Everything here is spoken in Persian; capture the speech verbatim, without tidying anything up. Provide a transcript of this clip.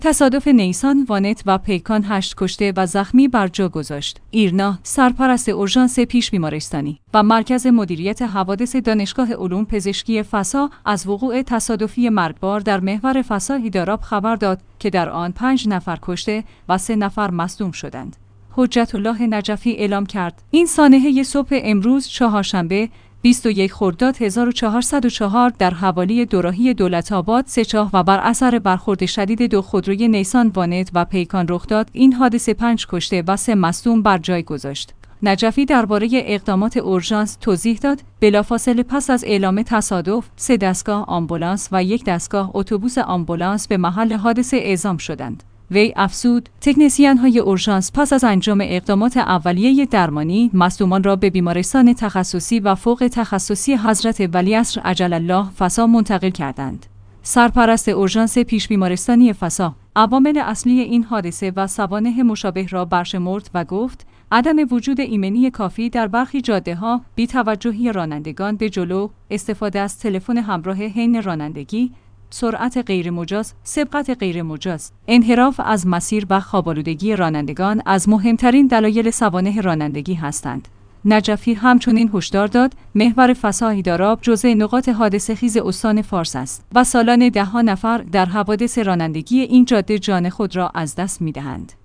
تصادف نیسان وانت و پیکان هشت کشته و زخمی بر جا گذاشت. ایرنا، سرپرست اورژانس پیش بیمارستانی و مرکز مدیریت حوادث دانشگاه علوم پزشکی فسا از وقوع تصادفی مرگبار در محور فسا هیداراب خبر داد که در آن پنج نفر کشته و سه نفر مصدوم شدند. حجت الله نجفی اعلام کرد این سانحه صبح امروز چهارشنبه بیست و یک خرداد هزار و چهارصد و چهار در حوالی دوراهی دولت‌آباد سه‌چاه و بر اثر برخورد شدید دو خودروی نیسان وانت و پیکان رخ داد. این حادثه پنج کشته و سه مصدوم بر جای گذاشت. نجفی درباره اقدامات اورژانس توضیح داد بلافاصله پس از اعلام تصادف سه دستگاه آمبولانس و یک دستگاه اتوبوس آمبولانس به محل حادثه اعزام شدند. وی افزود تکنسین‌های اورژانس پس از انجام اقدامات اولیه درمانی مصدومان را به بیمارستان تخصصی و فوق تخصصی حضرت ولیعصر عجل الله فسا منتقل کردند. سرپرست اورژانس پیش بیمارستانی فسا عوامل اصلی این حادثه و سوانح مشابه را برشمرد و گفت عدم وجود ایمنی کافی در برخی جاده‌ها، بی‌توجهی رانندگان به جلو، استفاده از تلفن همراه حین رانندگی، سرعت غیرمجاز، سبقت غیرمجاز، انحراف از مسیر و خواب‌آلودگی رانندگان از مهمترین دلایل سوانح رانندگی هستند. نجفی همچنین هشدار داد محور فسا هیداراب جزء نقاط حادثه خیز استان فارس است و سالانه ده‌ها نفر در حوادث رانندگی این جاده جان خود را از دست می‌دهند.